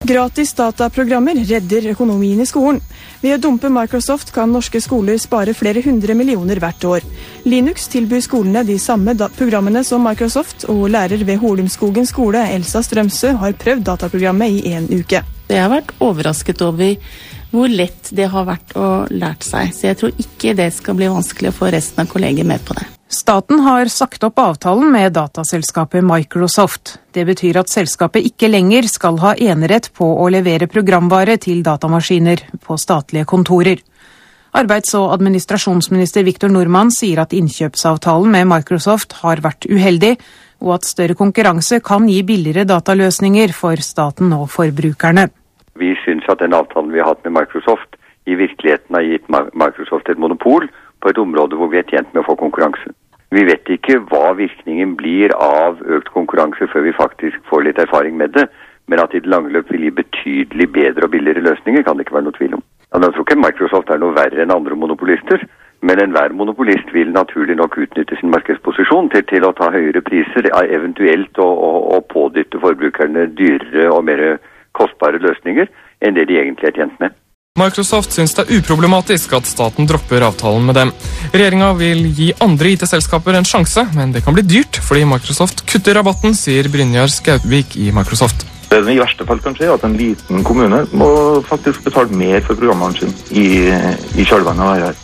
Gratis dataprogrammer redder økonomien i skolen. Ved å dumpe Microsoft kan norske skoler spare flere 100 millioner hvert år. Linux tilbyr skolene de samme programmene som Microsoft, og lærer ved Holumskogen skole, Elsa Strømsø, har prøvd dataprogrammet i en uke. Jeg har vært overrasket over hvor lett det har vært å lært seg, så jeg tror ikke det skal bli vanskelig å få resten av kolleger med på det. Staten har sagt opp avtalen med dataselskapet Microsoft. Det betyr at selskapet ikke lenger skal ha enerett på å levere programvare til datamaskiner på statlige kontorer. Arbeids- og administrasjonsminister Victor Norman sier at innkjøpsavtalen med Microsoft har vært uheldig, og at større konkurranse kan gi billigere dataløsninger for staten og forbrukerne. Vi synes at den avtalen vi har hatt med Microsoft i virkeligheten har gitt Microsoft et monopol på et område hvor vi er tjent med å få konkurranse. Vi vet ikke hva virkningen blir av økt konkurranse før vi faktisk får litt erfaring med det, men at i det lange løp vil gi betydelig bedre og billigere løsninger, kan det ikke være noe tvil om. Jeg tror ikke Microsoft er noe verre enn andre monopolister, men enhver monopolist vil naturlig nok utnytte sin markedsposisjon til å ta høyere priser, eventuelt å pådytte forbrukerne dyrere og mer kostbare løsninger enn det de egentlig er tjent med. Microsoft synes det er uproblematisk at staten dropper avtalen med dem. Regjeringen vil gi andre IT-selskaper en sjanse, men det kan bli dyrt fordi Microsoft kutter rabatten, sier Brynjar Skaubvik i Microsoft. Det som i verste fall kan skje er at en liten kommune må faktisk betale mer for programvaren sin i kjølvannet av dette.